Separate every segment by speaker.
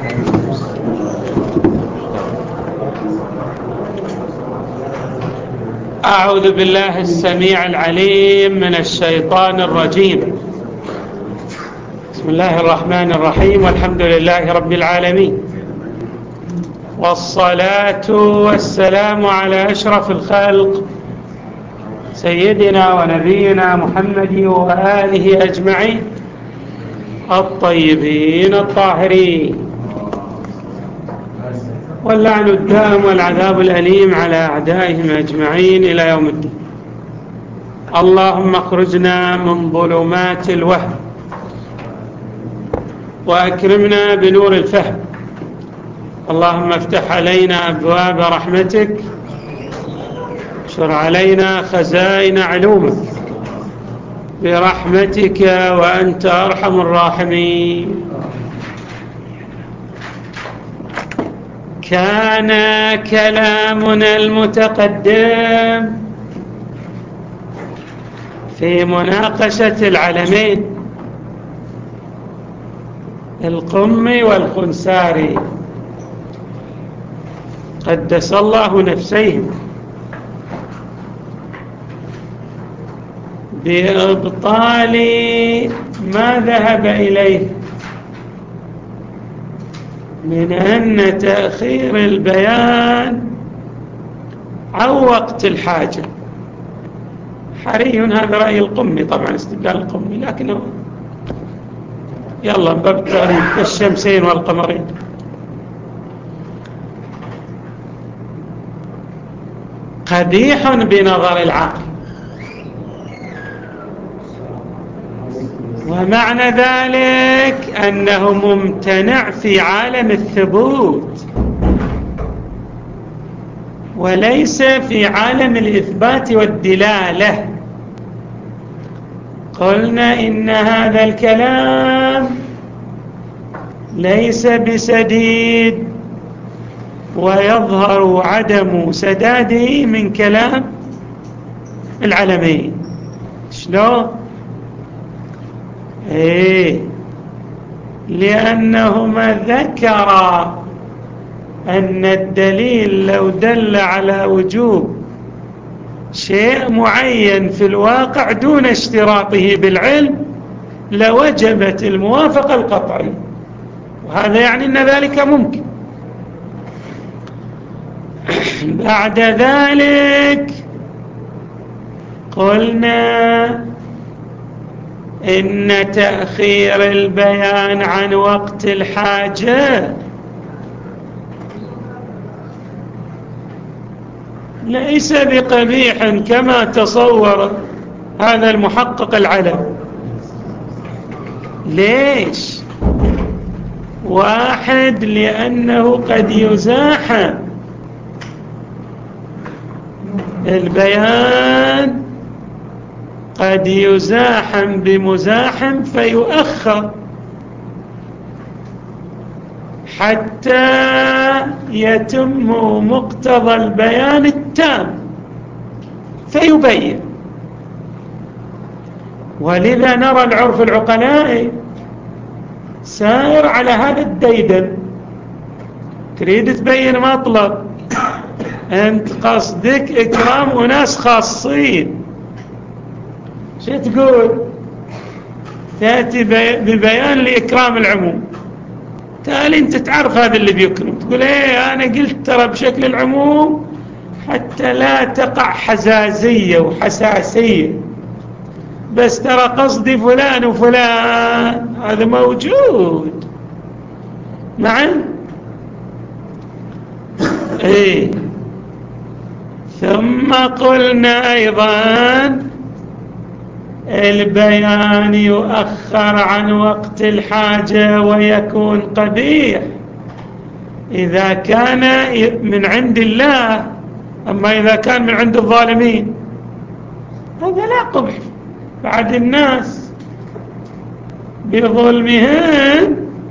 Speaker 1: أعوذ بالله السميع العليم من الشيطان الرجيم. بسم الله الرحمن الرحيم، والحمد لله رب العالمين، والصلاة والسلام على أشرف الخلق سيدنا ونبينا محمد وآله أجمعين الطيبين الطاهرين، واللعن الدائم والعذاب الأليم على أعدائهم أجمعين إلى يوم الدين. اللهم اخرجنا من ظلمات الوهم وأكرمنا بنور الفهم. اللهم افتح علينا أبواب رحمتك، اشر علينا خزائن علومك برحمتك وأنت أرحم الراحمين. كان كلامنا المتقدم في مناقشة العلمين القمي والخنساري قدس الله نفسيهم بإبطال ما ذهب إليه من أن تأخير البيان عن وقت الحاجة حري. هذا رأي القمي، طبعا استدلال القمي، لكنه يلا باب التغريب كالشمسين والقمرين. قبيح بنظر العقل، ومعنى ذلك أنه ممتنع في عالم الثبوت وليس في عالم الإثبات والدلالة. قلنا إن هذا الكلام ليس بسديد، ويظهر عدم سداده من كلام العلمين. شلون؟ لأنهما ذكرا أن الدليل لو دل على وجوب شيء معين في الواقع دون اشتراطه بالعلم لوجبت الموافقة القطعية، وهذا يعني أن ذلك ممكن. بعد ذلك قلنا إن تأخير البيان عن وقت الحاجة ليس بقبيح كما تصور هذا المحقق العلم. ليش؟ واحد، لأنه قد يزاحم البيان، قد يزاحم بمزاحم فيؤخر حتى يتم مقتضى البيان التام فيبين. ولذا نرى العرف العقلاء سائر على هذا الديدن. تريد تبين مطلب، أنت قصدك إكرام أناس خاصين، شو تقول؟ تأتي ببيان لإكرام العموم. تالي أنت تعرف هذا اللي بيكرم، تقول إيه أنا قلت ترى بشكل العموم حتى لا تقع حزازية وحساسية، بس ترى قصدي فلان وفلان. هذا موجود معا. ثم قلنا أيضا البيان يؤخر عن وقت الحاجة ويكون قبيح إذا كان من عند الله، أما إذا كان من عند الظالمين هذا لا قبح. بعد الناس بظلمهم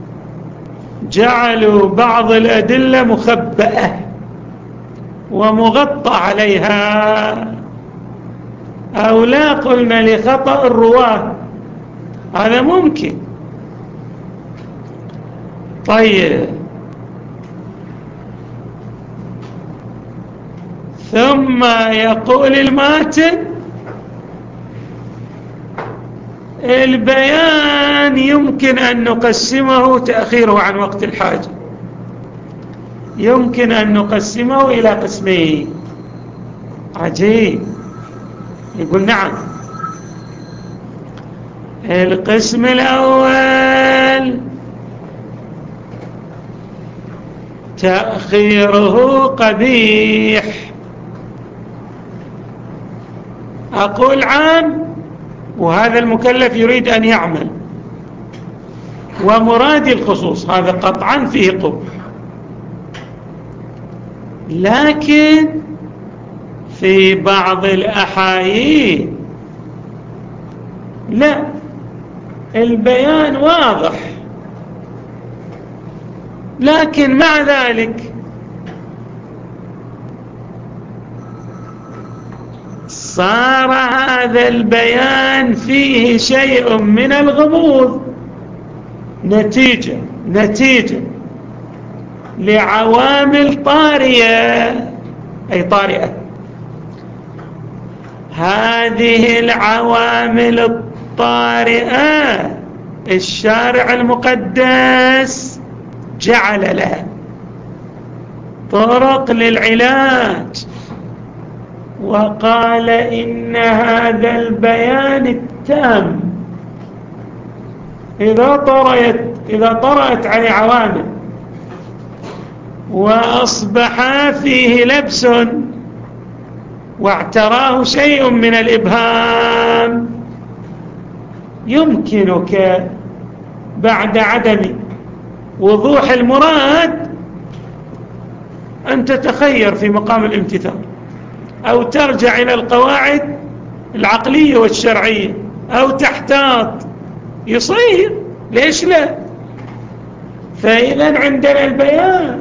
Speaker 1: جعلوا بعض الأدلة مخبأة ومغطى عليها، أو لا قلنا لخطأ الرواة، هذا ممكن. طيب ثم يقول الماتن البيان يمكن أن نقسمه تأخيره عن وقت الحاجة، يمكن أن نقسمه إلى قسمين. عجيب. يقول نعم، القسم الأول تأخيره قبيح. أقول عام وهذا المكلف يريد أن يعمل، ومرادي الخصوص، هذا قطعا فيه قبح. لكن في بعض الأحايين لا، البيان واضح، لكن مع ذلك صار هذا البيان فيه شيء من الغموض نتيجة لعوامل طارئة، أي طارئة. هذه العوامل الطارئة الشارع المقدس جعل لها طرق للعلاج، وقال إن هذا البيان التام إذا طرأت عليه عوامل وأصبح فيه لبس واعتراه شيء من الإبهام، يمكنك بعد عدم وضوح المراد أن تتخير في مقام الامتثال، أو ترجع إلى القواعد العقلية والشرعية، أو تحتاط. يصير، ليش لا؟ فإذا عندنا البيان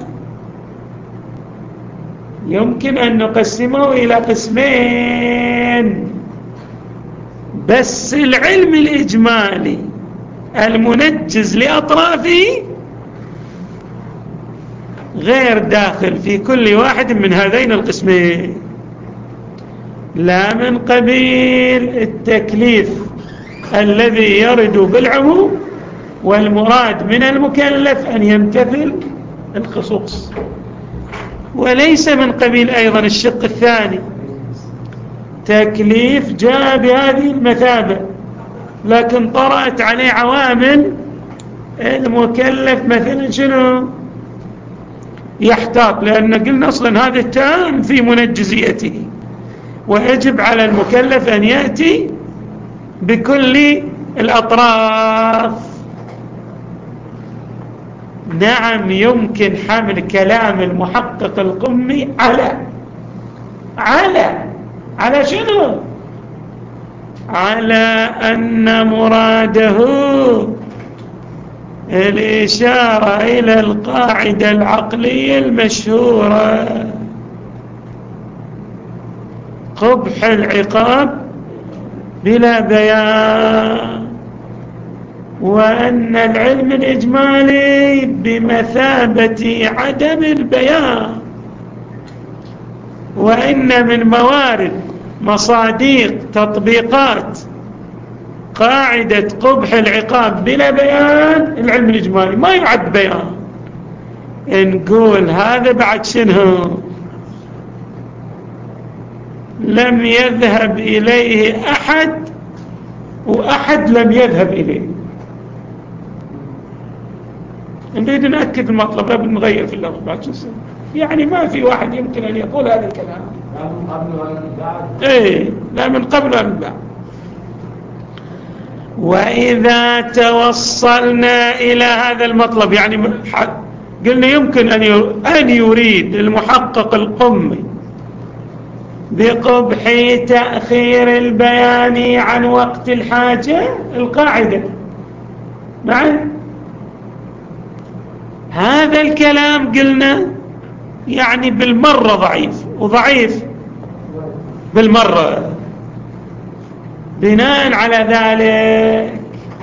Speaker 1: يمكن أن نقسمه إلى قسمين، بس العلم الإجمالي المنجز لأطرافه غير داخل في كل واحد من هذين القسمين، لا من قبيل التكليف الذي يرد بالعموم والمراد من المكلف أن يمتثل الخصوص، وليس من قبيل أيضا الشق الثاني، تكليف جاء بهذه المثابة لكن طرأت عليه عوامل المكلف مثلا شنو يحتاط، لأن قلنا أصلا هذا التام في منجزيته، ويجب على المكلف أن يأتي بكل الأطراف. نعم، يمكن حمل كلام المحقق القمي على شنو؟ على أن مراده الإشارة إلى القاعدة العقلية المشهورة، قبح العقاب بلا بيان، وأن العلم الإجمالي بمثابة عدم البيان، وإن من موارد مصاديق تطبيقات قاعدة قبح العقاب بلا بيان العلم الإجمالي، ما يعد بيان. نقول هذا بعد شنو؟ لم يذهب إليه أحد وأحد لم يذهب إليه. نريد نأكد المطلب، لا بنغير في اللفظ بعد شو يعني ما في واحد يمكن أن يقول هذا الكلام، لا من قبل ولا من بعد. لا من قبل ولا من بعد. وإذا توصلنا إلى هذا المطلب، يعني قلنا يمكن أن يريد المحقق القمي بقبح تأخير البيان عن وقت الحاجة القاعدة، معه هذا الكلام قلنا يعني بالمرة ضعيف، وضعيف بالمرة. بناء على ذلك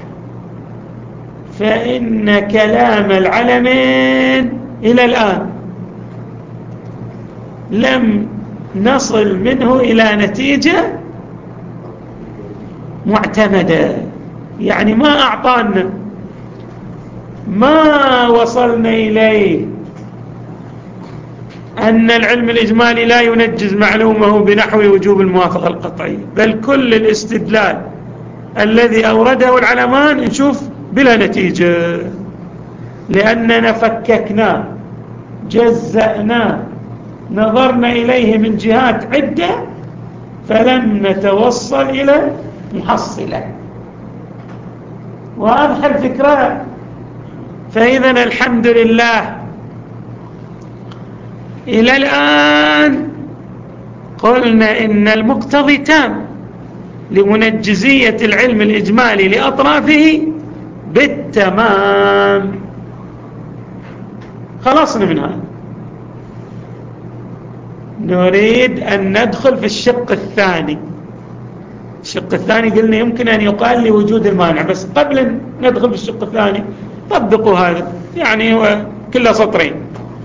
Speaker 1: فإن كلام العلمين إلى الآن لم نصل منه إلى نتيجة معتمدة. يعني ما أعطانا، ما وصلنا إليه أن العلم الإجمالي لا ينجز معلومه بنحو وجوب الموافقة القطعية، بل كل الاستدلال الذي أورده العلمان نشوف بلا نتيجة، لأننا فككناه، جزأناه، نظرنا إليه من جهات عدة، فلم نتوصل إلى محصلة. واضح الفكرة؟ فإذا الحمد لله إلى الآن قلنا إن المقتضي تام لمنجزية العلم الإجمالي لأطرافه بالتمام. خلصنا من هذا. نريد أن ندخل في الشق الثاني. الشق الثاني قلنا يمكن أن يقال لوجود المانع، بس قبل أن ندخل في الشق الثاني طبقوا هذا، يعني هو كله سطرين.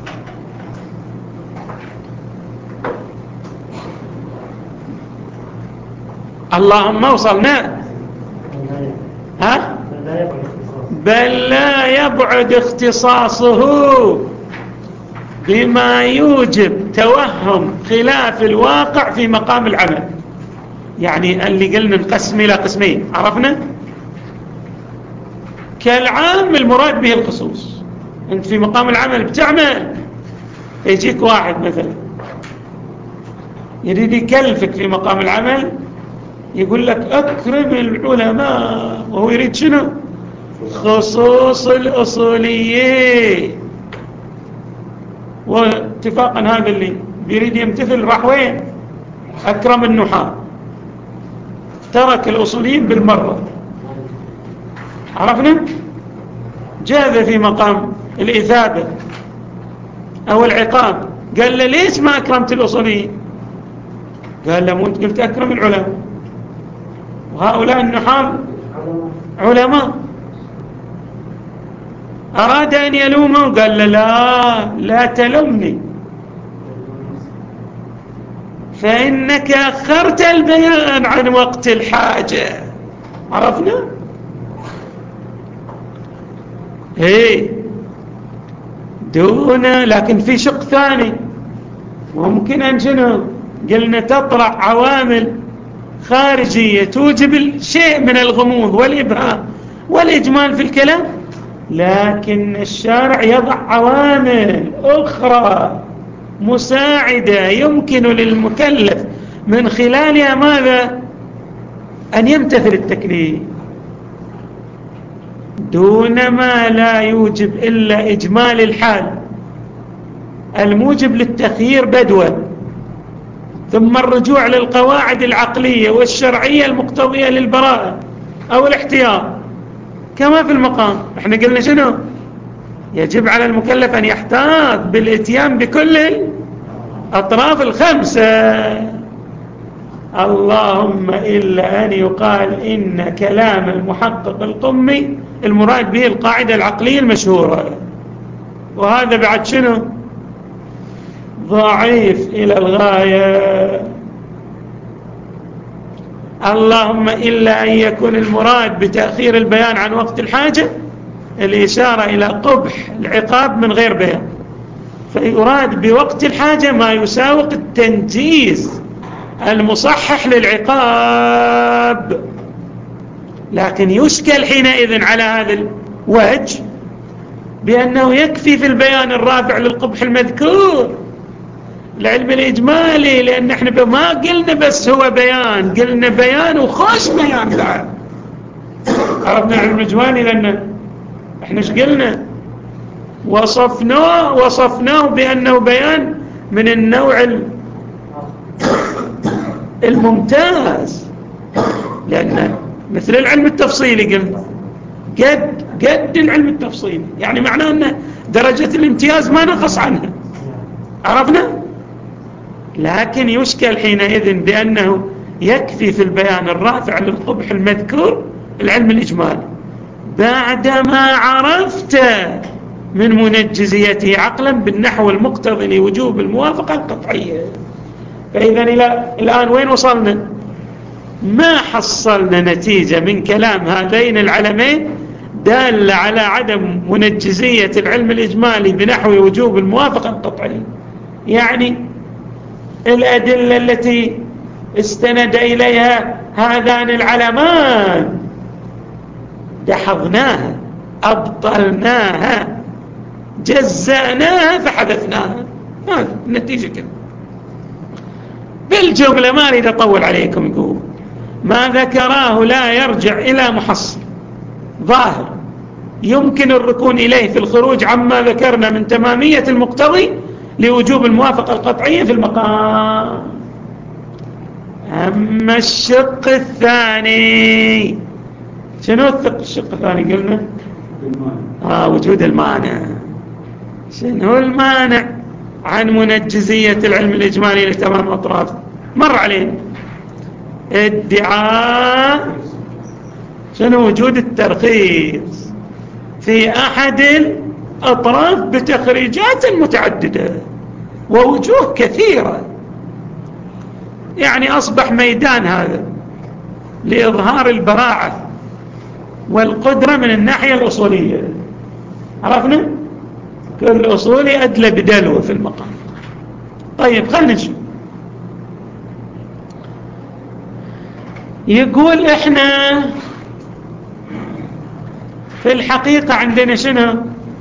Speaker 1: اللهم وصلنا. ها؟ بل لا يبعد اختصاصه بما يوجب توهم خلاف الواقع في مقام العمل. يعني اللي قلنا نقسم إلى قسمين، عرفنا؟ كالعام المراد به الخصوص. أنت في مقام العمل بتعمل، يجيك واحد مثلا يريد يكلفك في مقام العمل، يقول لك أكرم العلماء، وهو يريد شنو؟ خصوص الأصولية. واتفاقا هذا اللي بيريد يمتثل راح وين؟ أكرم النحاة، ترك الأصوليين بالمرة. عرفنا؟ جاء في مقام الإثابة أو العقاب، قال له ليش ما أكرمت الأصوليين؟ قال له مو أنت قلت أكرم العلماء، وهؤلاء النحاة علماء. أراد أن يلومه، قال له لا تلومني، فإنك أخرت البيان عن وقت الحاجة. عرفنا؟ دون. لكن في شق ثاني ممكن أن شنو قلنا تطرح عوامل خارجية توجب شيء من الغموض والإبهام والإجمال في الكلام، لكن الشارع يضع عوامل أخرى مساعدة يمكن للمكلف من خلالها ماذا؟ أن يمتثل التكليف، دون ما لا يوجب إلا إجمال الحال الموجب للتخيير بدوى، ثم الرجوع للقواعد العقلية والشرعية المقتضية للبراءة أو الاحتياط. كما في المقام احنا قلنا شنو؟ يجب على المكلف أن يحتاط بالاتيان بكل الأطراف الخمسة. اللهم إلا أن يقال إن كلام المحقق القمي المراد به القاعدة العقلية المشهورة، وهذا بعد شنو؟ ضعيف إلى الغاية. اللهم إلا أن يكون المراد بتأخير البيان عن وقت الحاجة الإشارة إلى قبح العقاب من غير بيان، فيراد بوقت الحاجة ما يساوق التنجيز المصحح للعقاب. لكن يشكل حينئذ على هذا الوجه بأنه يكفي في البيان الرافع للقبح المذكور العلم الإجمالي، لأن احنا ما قلنا بس هو بيان، قلنا بيان وخاش بيان بعد. عرفنا العلم الإجمالي لأن احنا ايش قلنا؟ وصفناه بأنه بيان من النوع الممتاز، لأن مثل العلم التفصيلي قلنا قد العلم التفصيلي، يعني معناه أن درجة الامتياز ما نقص عنها. عرفنا؟ لكن يشكل حينئذ بأنه يكفي في البيان الرافع للقبح المذكور العلم الإجمالي بعدما عرفت من منجزيته عقلا بالنحو المقتضي لوجوب الموافقة القطعية. فإذا الآن وين وصلنا؟ ما حصلنا نتيجة من كلام هذين العلمين دالة على عدم منجزية العلم الإجمالي بنحو وجوب الموافقة القطعية. يعني الأدلة التي استند إليها هذان العلمان دحضناها، أبطلناها، جزأناها فحذفناها. هذا النتيجة كده بالجملة. ما أريد أطول عليكم. يقول ما ذكراه لا يرجع إلى محصل ظاهر يمكن الركون إليه في الخروج عما ذكرنا من تمامية المقتضي لوجوب الموافقة القطعية في المقام. أما الشق الثاني، شنو الشق الثاني قلنا؟ وجود المانع. شنو المانع عن منجزية العلم الإجمالي لتمام أطراف؟ مر علينا ادعاء شنو؟ وجود الترخيص في أحد الأطراف بتخريجات متعددة ووجوه كثيرة. يعني أصبح ميدان هذا لإظهار البراعة والقدرة من الناحية الأصولية. عرفنا؟ كل أصولي أدلى بدلوه في المقام. طيب خلنا نشوف. يقول إحنا في الحقيقة عندنا شنو؟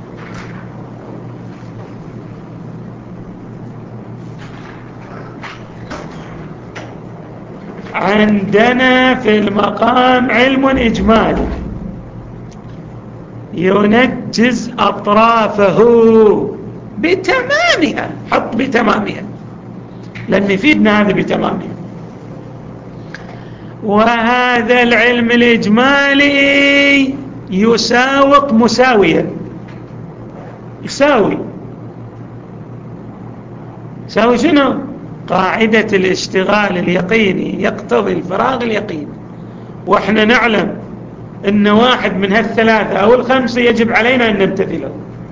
Speaker 1: عندنا في المقام علم إجمالي ينجز أطرافه بتمامها. حط بتمامها لأن يفيدنا هذا بتمامها. وهذا العلم الإجمالي يساوق مساويا. يساوي شنو؟ قاعدة الاشتغال اليقيني يقتضي الفراغ اليقيني. وإحنا نعلم أن واحد من هالثلاثة أو الخمسة يجب علينا أن نمتثله،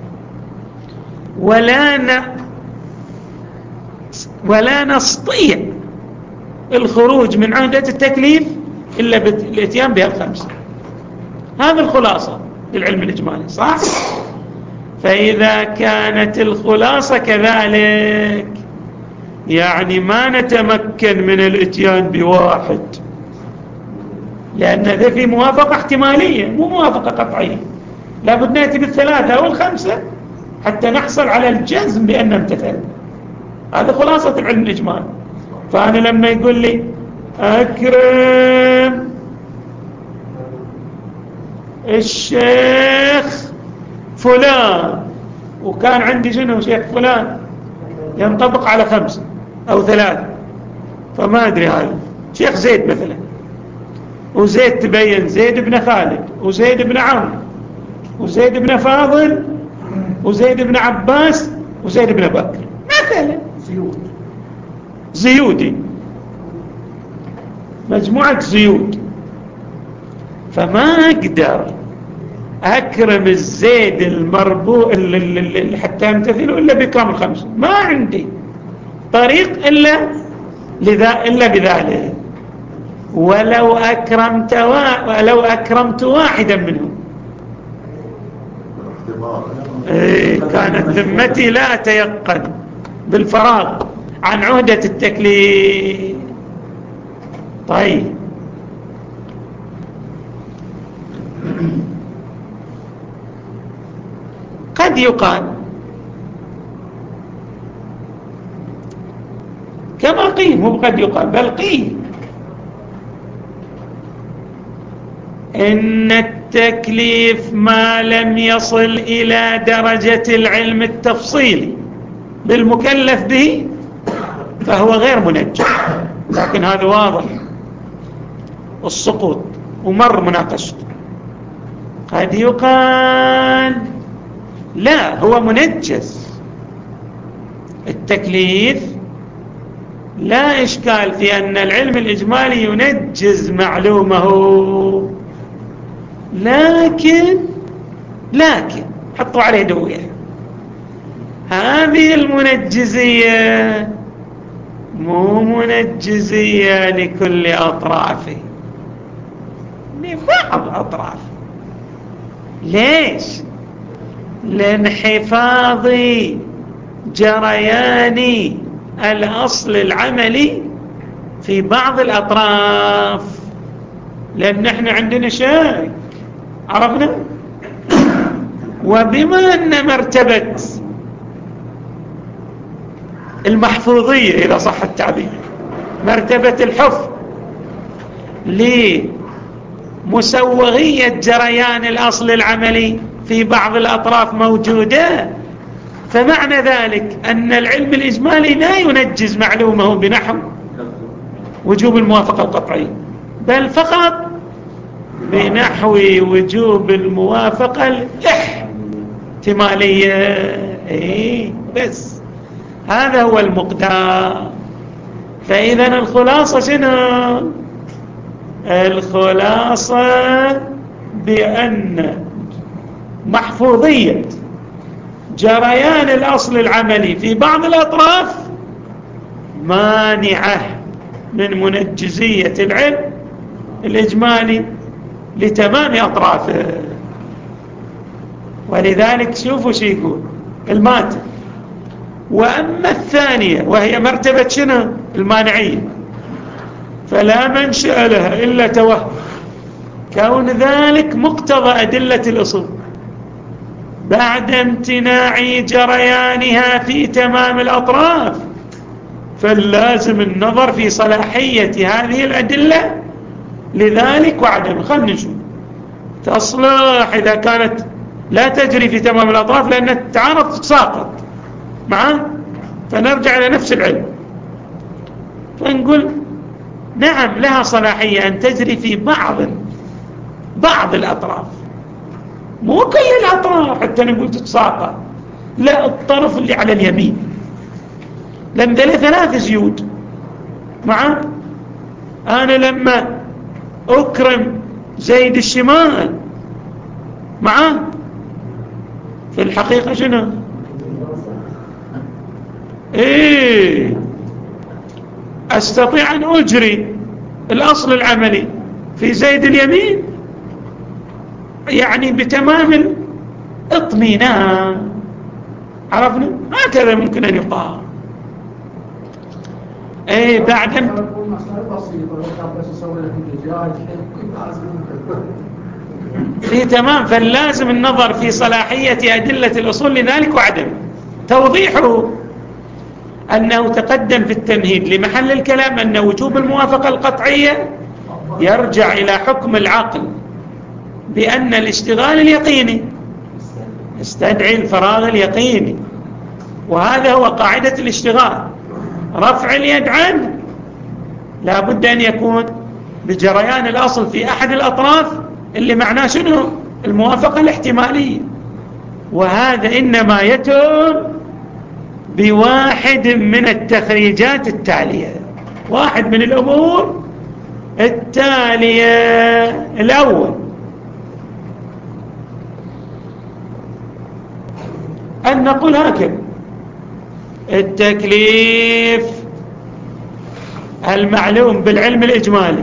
Speaker 1: ولا نستطيع الخروج من عهدة التكليف إلا بالاتيان بها الخمسة. هذا الخلاصة للعلم الإجمالي، صح؟ فإذا كانت الخلاصة كذلك يعني ما نتمكن من الاتيان بواحد، لأن ذا في موافقة احتمالية مو موافقة قطعية. لابد نأتي بالثلاثة أو الخمسة حتى نحصل على الجزم بأن نمتثل. هذا خلاصة العلم الإجمالي. فأنا لما يقول لي أكرم الشيخ فلان، وكان عندي شنو شيخ فلان ينطبق على 5 أو 3، فما أدري هذا شيخ زيد مثلا، وزيد تبين زيد بن خالد وزيد بن عمرو وزيد بن فاضل وزيد بن عباس وزيد بن بكر مثلا، زيودي، مجموعة زيود. فما أقدر أكرم الزيد المربوع اللي حتى يمتثله إلا بكامل 5. ما عندي طريق إلا بذلك. ولو أكرمت واحدا منهم كانت ذمتي لا أتيقن بالفراغ عن عهدة التكليف. طيب قد يقال كما قيل، مو قد يقال بل قيل إن التكليف ما لم يصل إلى درجة العلم التفصيلي بالمكلف به فهو غير منجز. لكن هذا واضح السقوط ومر مناقشته. قد يقال لا، هو منجز التكليف، لا إشكال في أن العلم الإجمالي ينجز معلومه، لكن حطوا عليه دوية. هذه المنجزية مو منجزية لكل أطرافه، لبعض أطرافه. ليش؟ لانحفاظ جريان الأصل العملي في بعض الأطراف، لأن نحن عندنا شك، عرفنا؟ وبما أن مرتبة المحفوظية إذا صح التعبير، مرتبة الحفظ لمسوغية جريان الأصل العملي في بعض الأطراف موجودة، فمعنى ذلك أن العلم الإجمالي لا ينجز معلومه بنحو وجوب الموافقة القطعية، بل فقط بنحو وجوب الموافقة الاحتمالية. بس هذا هو المقدار. فإذا الخلاصة شنو؟ الخلاصة بأن محفوظية جريان الأصل العملي في بعض الأطراف مانعة من منجزية العلم الإجمالي لتمام أطرافه. ولذلك شوفوا شو يقول الماتن. وأما الثانية وهي مرتبة شنو؟ المانعية، فلا منشأ لها إلا توهم كون ذلك مقتضى أدلة الأصول بعد امتناع جريانها في تمام الأطراف، فاللازم النظر في صلاحية هذه الأدلة لذلك وعدم. خلنا نشوف تصلح إذا كانت لا تجري في تمام الأطراف لأن التعارض تساقط معه، فنرجع إلى نفس العلم فنقول نعم لها صلاحية أن تجري في بعض الأطراف، مو كل الأطراف حتى نقول تتساقط، لا الطرف اللي على اليمين، لأن ذلك 3 زيود معه. أنا لما أكرم زيد الشمال معه في الحقيقة شنو؟ أستطيع أن أجري الأصل العملي في زيد اليمين يعني بتمام الاطمئنان، عرفنا؟ هكذا ممكن أن يقال. بعد في تمام، فاللازم النظر في صلاحية أدلة الأصول لذلك وعدم. توضيحه أنه تقدم في التمهيد لمحل الكلام أن وجوب الموافقة القطعية يرجع إلى حكم العقل بأن الاشتغال اليقيني يستدعي الفراغ اليقيني، وهذا هو قاعدة الاشتغال. رفع اليد عنه لا بد أن يكون بجريان الأصل في أحد الأطراف اللي معناه شنو؟ الموافقة الاحتمالية، وهذا إنما يتم بواحد من التخريجات التالية. واحد من الأمور التالية: الأول أن نقول هكذا: التكليف المعلوم بالعلم الإجمالي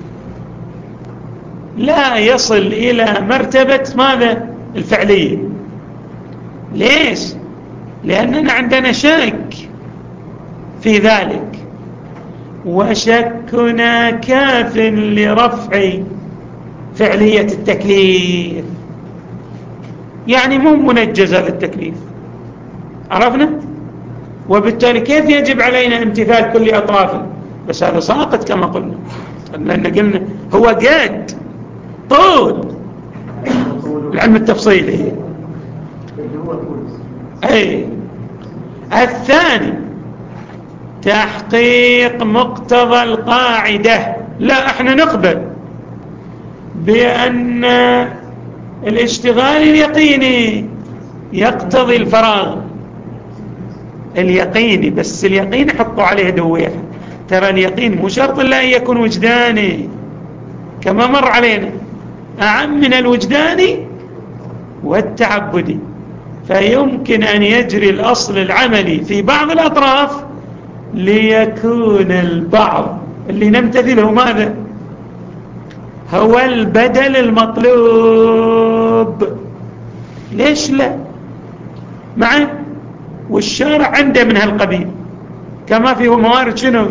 Speaker 1: لا يصل إلى مرتبة ماذا؟ الفعلية. ليش؟ لأننا عندنا شك في ذلك، وشكنا كاف لرفع فعلية التكليف، يعني مو منجز هذا التكليف، عرفنا؟ وبالتالي كيف يجب علينا امتثال كل أطرافه؟ بس هذا ساقط كما قلنا، لأن قلنا هو قد طول العلم التفصيلي. الثاني تحقيق مقتضى القاعدة. لا احنا نقبل بأن الاشتغال اليقيني يقتضي الفراغ اليقيني، بس اليقين حطوا عليه دويح، ترى اليقين مو شرط لا أن يكون وجداني كما مر علينا، أعم من الوجداني والتعبدي. فيمكن أن يجري الأصل العملي في بعض الأطراف ليكون البعض اللي نمتثله ماذا؟ هو البدل المطلوب. ليش لا؟ معه والشارع عنده من هالقبيل، كما في موارد شنو؟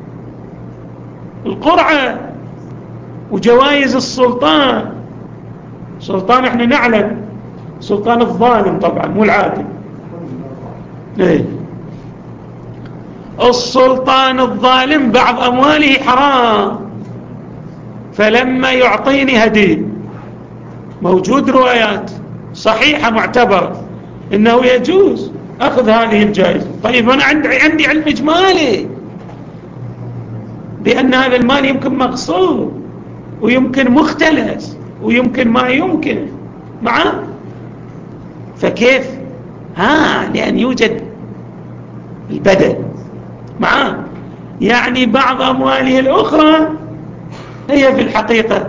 Speaker 1: القرعة وجوائز السلطان. سلطان احنا نعلم سلطان الظالم طبعا مو العادل. ايه السلطان الظالم بعض أمواله حرام، فلما يعطيني هدية، موجود روايات صحيحة معتبرة إنه يجوز أخذ هذه الجائزة. طيب أنا عندي علم إجمالي بأن هذا المال يمكن مغصوب ويمكن مختلس ويمكن ما يمكن معه، فكيف؟ لأن يوجد البدل معه، يعني بعض أمواله الأخرى هي في الحقيقة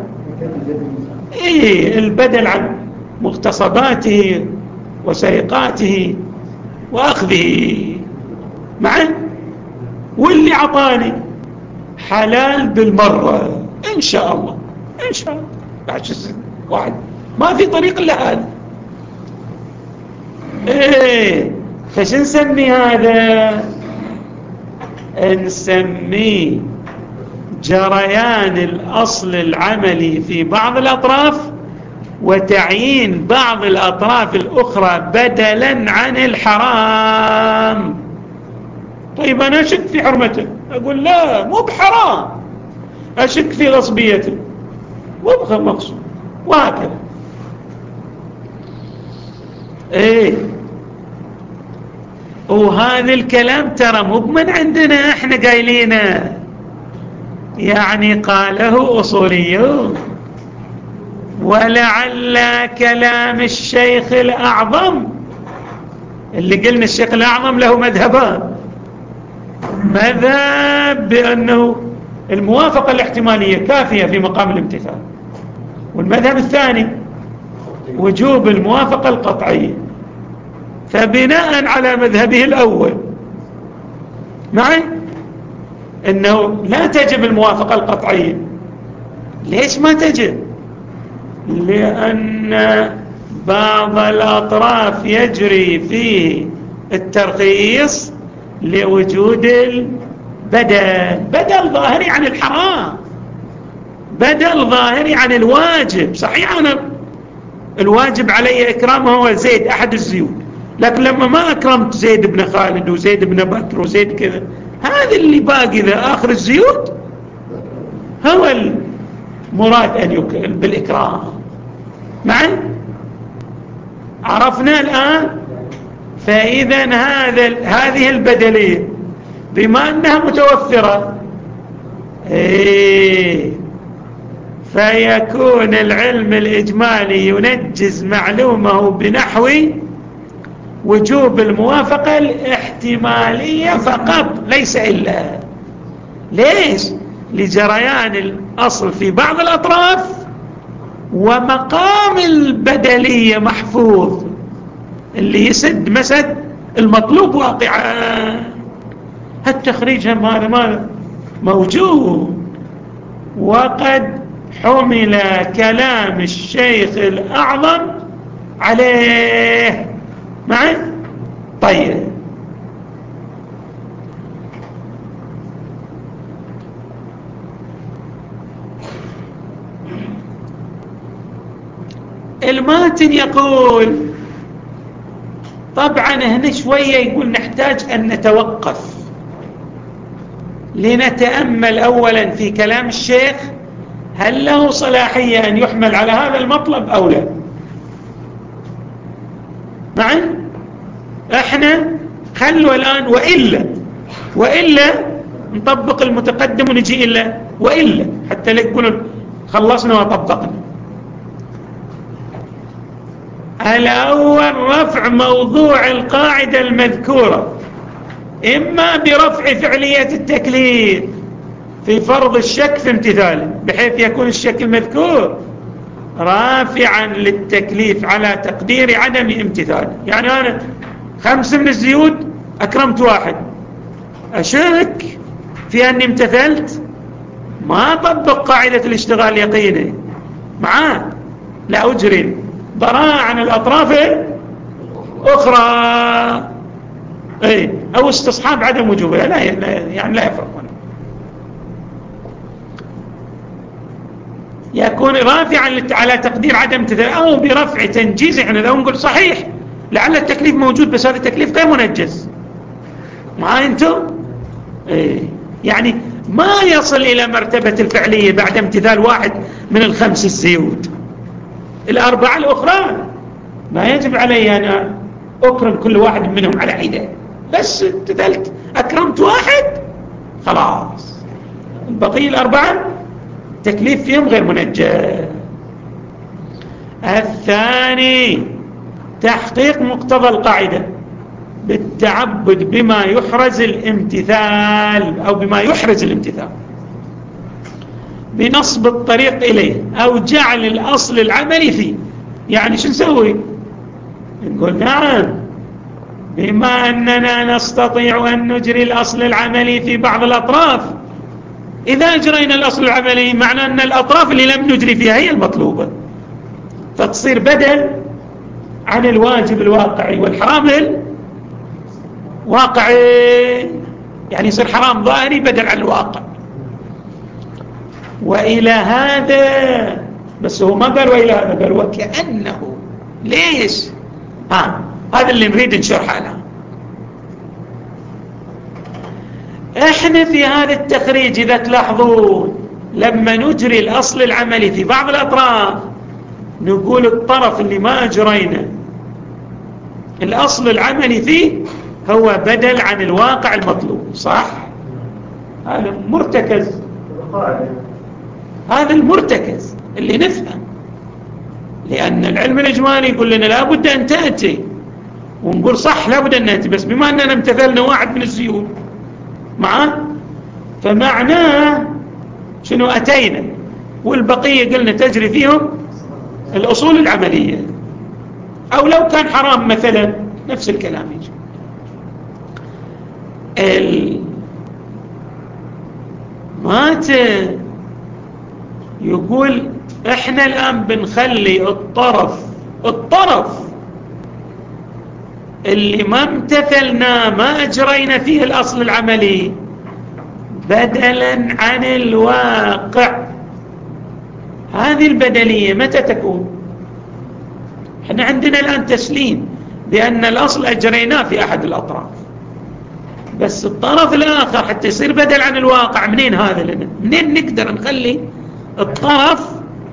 Speaker 1: البدل عن مغتصباته وسرقاته وأخذه معه، واللي عطاني حلال بالمرة إن شاء الله. إن شاء الله بعد واحد ما في طريق إلا هذا. فش نسمي هذا؟ نسميه جريان الأصل العملي في بعض الأطراف وتعيين بعض الأطراف الأخرى بدلا عن الحرام. طيب أنا أشك في حرمته، أقول لا مو بحرام، أشك في غصبيته مو بمقصود، وهكذا. وهذا الكلام ترى مو من عندنا احنا قايلينه، يعني قاله أصوليون، ولعل كلام الشيخ الأعظم اللي قلنا الشيخ الأعظم له مذهبان: مذهب بأنه الموافقة الاحتمالية كافية في مقام الامتثال، والمذهب الثاني وجوب الموافقة القطعية. فبناء على مذهبه الأول معي أنه لا تجب الموافقة القطعية. ليش ما تجب؟ لأن بعض الأطراف يجري فيه الترخيص لوجود بدل ظاهري عن الحرام، بدل ظاهري عن الواجب. صحيح أنا الواجب علي إكرامه هو زيد أحد الزيود، لكن لما ما أكرمت زيد بن خالد وزيد بن بكر وزيد كذا، هذا اللي باقي ذا آخر الزيود هو المراد أن يكرم بالإكرام. معي عرفنا الآن؟ فإذا هذه البدلية بما أنها متوفرة فيكون العلم الإجمالي ينجز معلومه بنحو وجوب الموافقة الاحتمالية فقط، ليس إلا. ليش؟ لجريان الأصل في بعض الأطراف ومقام البدلية محفوظ اللي يسد مسد المطلوب واقعا. التخريج هم هذا موجود، وقد حمل كلام الشيخ الأعظم عليه. معي؟ طيب الماتن يقول طبعا هنا شوية يقول نحتاج أن نتوقف لنتأمل أولا في كلام الشيخ، هل له صلاحية أن يحمل على هذا المطلب أو لا. معي؟ احنا خلوا الآن وإلا نطبق المتقدم ونجي إلا وإلا حتى لا يقولوا خلصنا وطبقنا. الأول رفع موضوع القاعدة المذكورة إما برفع فعلية التكليف في فرض الشك في امتثاله، بحيث يكون الشك المذكور رافعا للتكليف على تقدير عدم امتثاله. يعني أنا 5 من الزيود أكرمت 1، أشك في أني امتثلت، ما أطبق قاعدة الاشتغال يقيني معاه، لا أجري براءة عن الأطراف الأخرى، أو استصحاب عدم وجوبها، يعني لا يفرقون. يكون رافعا على تقدير عدم امتثال أو برفع تنجيز. احنا لو نقول صحيح لعل التكليف موجود بس هذا التكليف غير منجز، معاي انتم؟ يعني ما يصل إلى مرتبة الفعلية بعد امتثال واحد من الخمس الزيود. الأربعة الأخرى ما يجب علي أن أكرم كل واحد منهم على حدة، بس امتثلت أكرمت واحد خلاص، البقية الأربعة تكليف فيهم غير منجز. الثاني تحقيق مقتضى القاعدة بالتعبد بما يحرز الامتثال أو بما يحرز الامتثال بنصب الطريق إليه أو جعل الأصل العملي فيه. يعني شو نسوي؟ نقول نعم، بما أننا نستطيع أن نجري الأصل العملي في بعض الأطراف، إذا أجرينا الأصل العملي معنى أن الأطراف اللي لم نجري فيها هي المطلوبة، فتصير بدل عن الواجب الواقعي والحرام الواقعي، يعني يصير حرام ظاهري بدل عن الواقع. وإلى هذا، بس هو ما قال وإلى هذا، قال وكأنه. ليش؟ هذا اللي نريد نشرحه الآن. احنا في هذا التخريج إذا تلاحظون لما نجري الأصل العملي في بعض الأطراف نقول الطرف اللي ما أجرينا الأصل العملي فيه هو بدل عن الواقع المطلوب، صح؟ هذا مرتكز، هذا المرتكز اللي نفهم، لأن العلم الإجمالي يقول لنا لابد أن تأتي، ونقول صح لابد أن نأتي، بس بما أننا امتثلنا واحد من الزيود معاه فمعناه شنو؟ أتينا والبقية قلنا تجري فيهم الأصول العملية، أو لو كان حرام مثلا نفس الكلام يجي. مات يقول احنا الآن بنخلي الطرف اللي ما امتثلنا ما أجرينا فيه الأصل العملي بدلا عن الواقع. هذه البدلية متى تكون؟ احنا عندنا الآن تسليم بأن الأصل أجريناه في أحد الأطراف، بس الطرف الآخر حتى يصير بدل عن الواقع منين هذا لنا؟ منين نقدر نخلي الطرف؟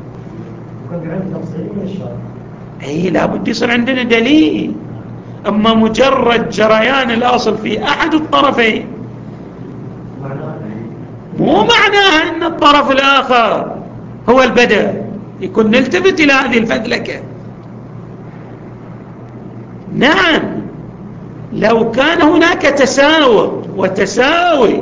Speaker 1: لابد يصير عندنا دليل. أما مجرد جريان الأصل في أحد الطرفين مو معناها أن الطرف الآخر هو البدل، يكون نلتفت إلى هذه الفذلكة. نعم، لو كان هناك تساوي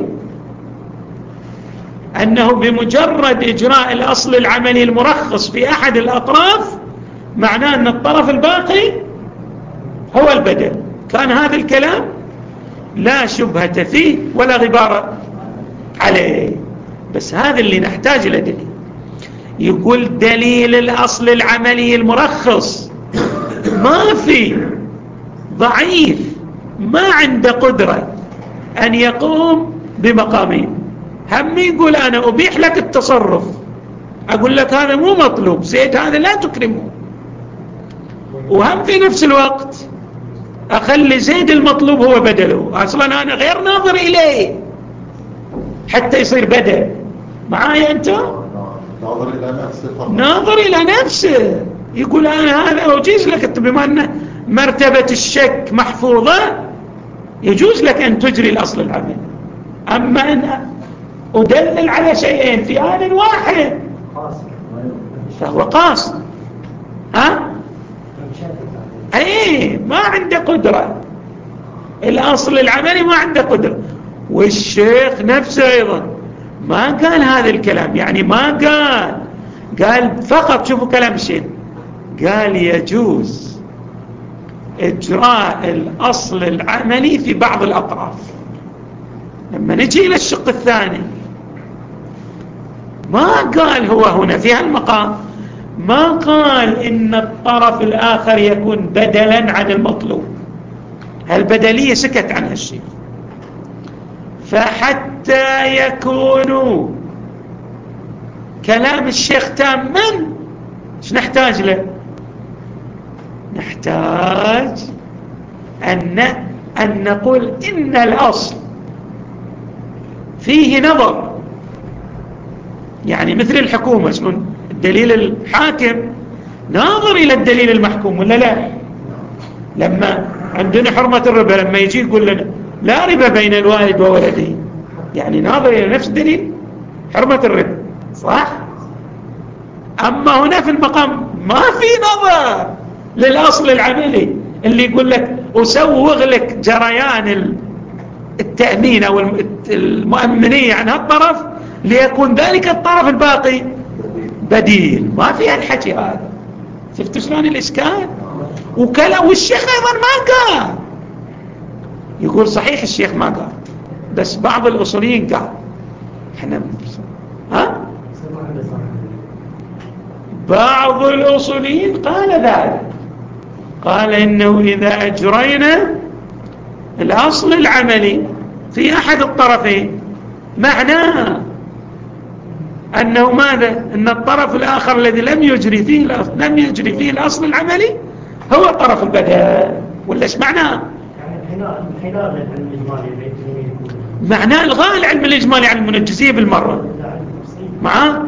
Speaker 1: أنه بمجرد إجراء الأصل العملي المرخص في أحد الأطراف معناه أن الطرف الباقي هو البدل، كان هذا الكلام لا شبهة فيه ولا غبار عليه. بس هذا اللي نحتاج إلى دليل. يقول دليل الأصل العملي المرخص ما في، ضعيف، ما عنده قدرة أن يقوم بمقامين. هم يقول أنا أبيح لك التصرف، أقول لك هذا مو مطلوب، زيد هذا لا تكرمه، وهم في نفس الوقت أخلي زيد المطلوب هو بدله. أصلا أنا غير ناظر إليه حتى يصير بدل. معايا أنت؟ ناظر إلى نفسه. يقول أنا هذا أجيز لك بما أن مرتبة الشك محفوظة، يجوز لك أن تجري الأصل العملي. أما أن أدلل على شيئين في آن واحد فهو قاصر. ما عنده قدرة، الأصل العملي ما عنده قدرة. والشيخ نفسه أيضا ما قال هذا الكلام، يعني ما قال فقط، شوفوا كلام الشيخ، قال يجوز إجراء الأصل العملي في بعض الأطراف، لما نجي إلى الشق الثاني ما قال هو هنا في هالمقام ما قال إن الطرف الآخر يكون بدلا عن المطلوب. هالبدلية سكت عنها الشيخ. فحتى يكونوا كلام الشيخ تاما ايش نحتاج له؟ نحتاج أن نقول إن الأصل فيه نظر، يعني مثل الحكومة شلون الدليل الحاكم ناظر إلى الدليل المحكوم ولا لا؟ لما عندنا حرمة الربا لما يجي يقول لنا لا ربا بين الوالد وولده، يعني ناظر إلى نفس الدليل حرمة الربا، صح؟ أما هنا في المقام ما في نظر للأصل العملي اللي يقول لك أسوغ لك جريان التأمين أو المؤمنية عن هالطرف ليكون ذلك الطرف الباقي بديل. ما فيها الحكي هذا. شفت شلون الإشكال؟ والشيخ أيضا ما قال، يقول صحيح الشيخ ما قال بس بعض الأصوليين قال. احنا بعض الأصوليين قال ذلك، قال إنه إذا أجرينا الأصل العملي في أحد الطرفين معناه أنه ماذا؟ أن الطرف الآخر الذي لم يجري فيه الأصل العملي هو الطرف البدل، ولا ايش معناه؟ معناه الغاء العلم الإجمالي عن المنجزية بالمرة معاه.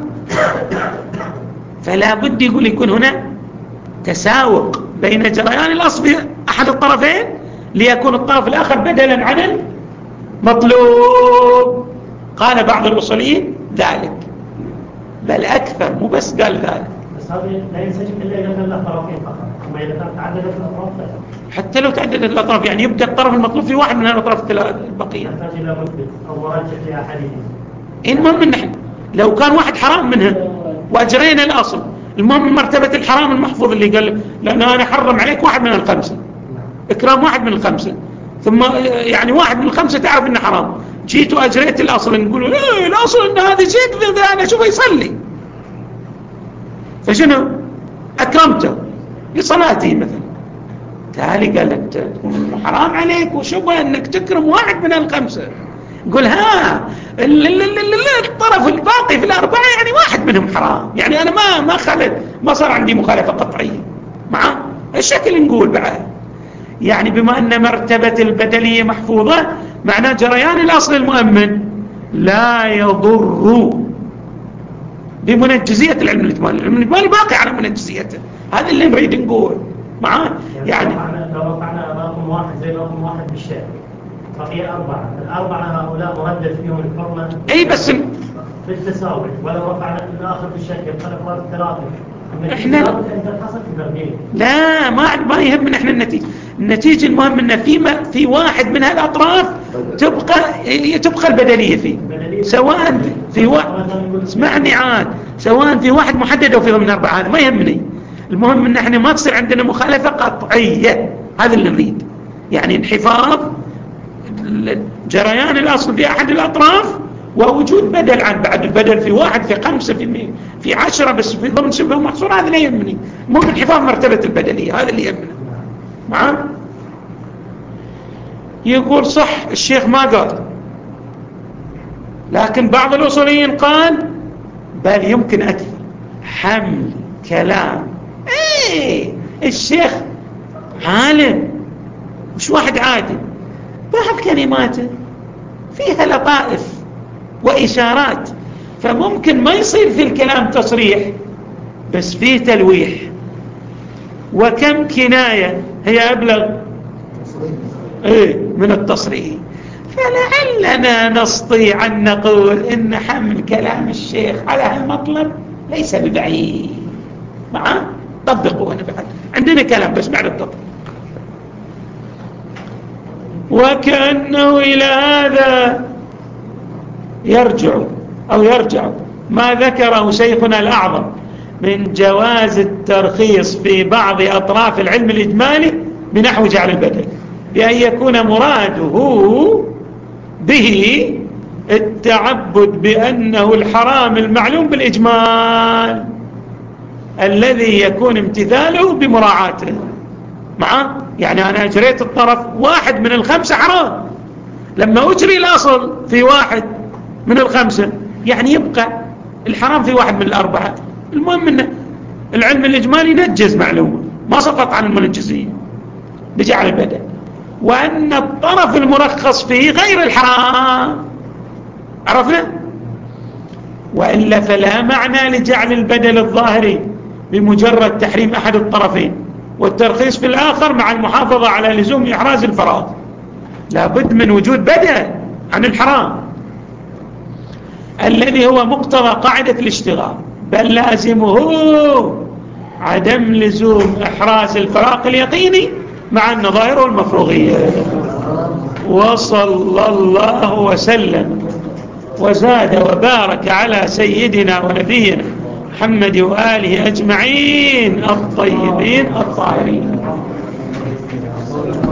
Speaker 1: فلا بد يكون هنا تساوق بين جريان الأصل في أحد الطرفين ليكون الطرف الآخر بدلا عن المطلوب. قال بعض الأصوليين ذلك، بل أكثر، مو بس قال ذلك.
Speaker 2: بس هذا لا ينسجم إلا إذا كان له طرفين فقط، أما إذا كانت تعددت الأطراف لا.
Speaker 1: حتى لو تعددت الأطراف يعني يبدأ الطرف المطلوب في واحد من الأطراف البقية.
Speaker 2: يحتاج إلى مثبت أو مرجح لأحدهم.
Speaker 1: المهم إن نحن لو كان واحد حرام منها وأجرينا الأصل، المهم مرتبة الحرام المحفوظ اللي قال لأن أنا حرم عليك واحد من الخمسة، إكرام واحد من الخمسة، ثم يعني واحد من الخمسة تعرف إنه حرام، جيت وأجريت الأصل نقول إيه الأصل إن هذا زيد أنا أشوفه يصلي، فشنو أكرمته لصلاتي مثلا، تالي قال لك تكون حرام عليك وشبه أنك تكرم واحد من الخمسة. يقول ها الطرف الباقي في الأربعة يعني واحد منهم حرام، يعني أنا ما صار عندي مخالفة قطعية مع الشكل. نقول بعد يعني بما أن مرتبة البدلية محفوظة معناه جريان الأصل المؤمن لا يضر بمنجزية العلم الإجمالي. العلم الإجمالي باقي على منجزيته، هذا اللي نريد نقول معاه. يعني
Speaker 2: لو رفعنا رقم واحد زي رقم واحد بالشارع بقي أربعة، الأربعة هؤلاء مردد فيهم الحرمة
Speaker 1: أي بس
Speaker 2: بالتساوي، ولو رفعنا الآخر بالشك يبقى الأفراد الثلاثة.
Speaker 1: احنا لا ما يهمنا احنا النتيجة المهم ان في واحد من هالاطراف تبقى البدلية فيه، سواء في واحد اسمعني عاد، سواء في واحد محدد او في ضمن أربعة، هذا ما يهمني. المهم ان احنا ما تصير عندنا مخالفة قطعية، هذا اللي نريد، يعني انحفاظ جريان الاصل في احد الاطراف ووجود بدل عن بعد البدل في واحد في 5 في 10 بس في ضمن شبه محصور، هذا لا يهمني. مو انحفاظ مرتبة البدلية، هذا اللي يهمنا معاه. يقول صح الشيخ ما قال، لكن بعض الأصوليين قال بل يمكن أكثر حمل كلام الشيخ عالم مش واحد عادي، بعض كلماته فيها لطائف وإشارات، فممكن ما يصير في الكلام تصريح بس فيه تلويح، وكم كناية هي أبلغ من التصريح. فلعلنا نستطيع أن نقول إن حمل كلام الشيخ على هالمطلب ليس ببعيد. معه طبقوا، أنا بعد عندنا كلام بس بعد التطبيق. وكأنه إلى هذا يرجع ما ذكره شيخنا الأعظم من جواز الترخيص في بعض أطراف العلم الإجمالي بنحو جعل البدل، بأن يكون مراده به التعبد بأنه الحرام المعلوم بالإجمال الذي يكون امتثاله بمراعاته معه. يعني أنا أجريت الطرف واحد من الخمسة حرام، لما أجري الأصل في واحد من الخمسة يعني يبقى الحرام في واحد من الأربعة. المهم أن العلم الإجمالي نجز معلومة ما سقط عن المنجزية بجعل البدل، وأن الطرف المرخص فيه غير الحرام. عرفنا؟ وإلا فلا معنى لجعل البدل الظاهري بمجرد تحريم أحد الطرفين والترخيص في الآخر مع المحافظة على لزوم إحراز الفراغ. لابد من وجود بدل عن الحرام الذي هو مقتضى قاعدة الاشتغال، بل لازمه عدم لزوم إحراز الفراغ اليقيني مع النظائر والمفروغية. وصلى الله وسلم وزاد وبارك على سيدنا ونبينا محمد وآله أجمعين الطيبين الطاهرين.